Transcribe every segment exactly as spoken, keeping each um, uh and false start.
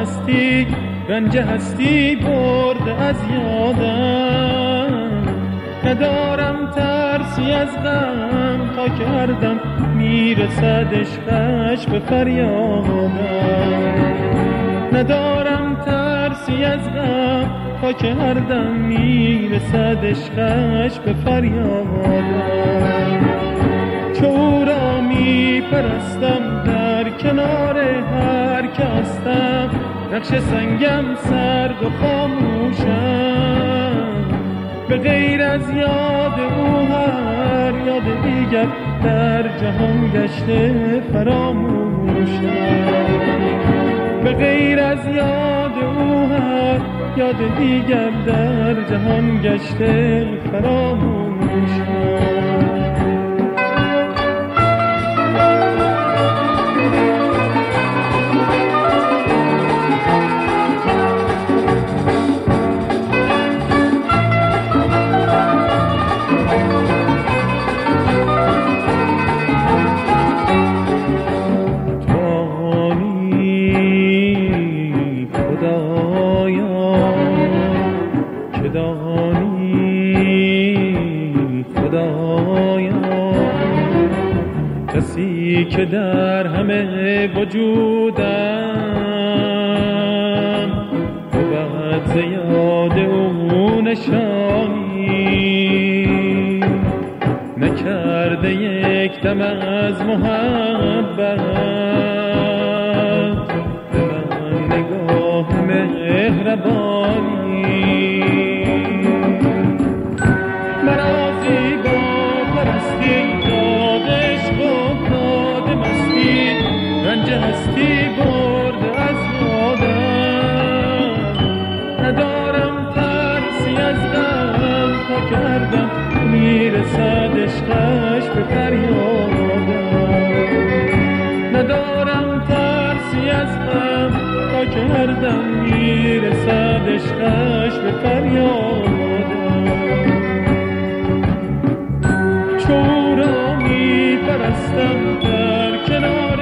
مستی رنج هستی برده از یادم. ندارم ترسی از غم تا کردم میرسد عشقش به فریادم. ندارم ترسی از غم تا کردم میرسد عشقش به فریادم. چو او را میپرستم در کنار هر که هستم، نقش سنگم سرد و خاموشم. به غیر از یاد او هر یاد دیگر در جهان گشته فراموشم. به غیر از یاد او هر یاد دیگر در جهان گشته فراموشم. کسی که در همه وجودم بود ز یاد او نشانی، نکرده یک دم از محبت به من نگاه مهربانی. مرا زیبا پرستی رنج هستی برده از یادم. ندارم ترسی از غم تا کردم میرسد عشقش به فریادم. ندارم ترسی از غم تا کردم میرسد عشقش به فریادم. چو او را میپرستم در کنار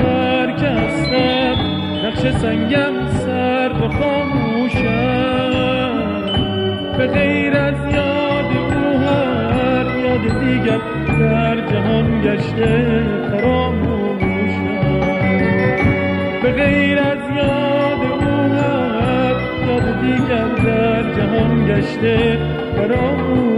نقش سنگم سرد و خاموشم. به غیر از یاد او هر یاد دیگر در جهان گشته فراموشم. به غیر از یاد او هر یاد دیگر در جهان گشته فراموشم.